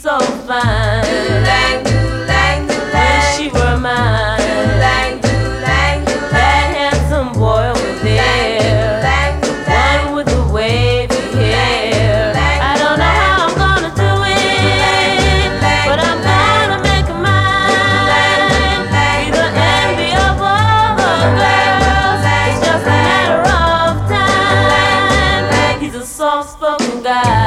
so fine. Doodlang, doodlang, doodlang. Wish she were mine. Doodlang, doodlang, doodlang. That handsome boy over there, Doodlang, doodlang. one with the wavy hair. I don't know how I'm gonna do it, but I'm gonna make him mine. Be the envy of all the girls. It's just a matter of time. He's a soft-spoken guy.